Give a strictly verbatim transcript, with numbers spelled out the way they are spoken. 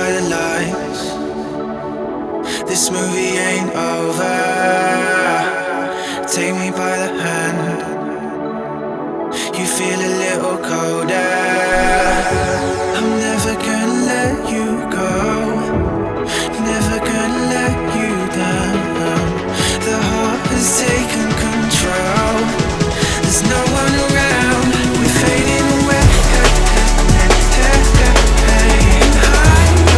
by the lights. This movie ain't over. Take me by the hand. You feel a little colder.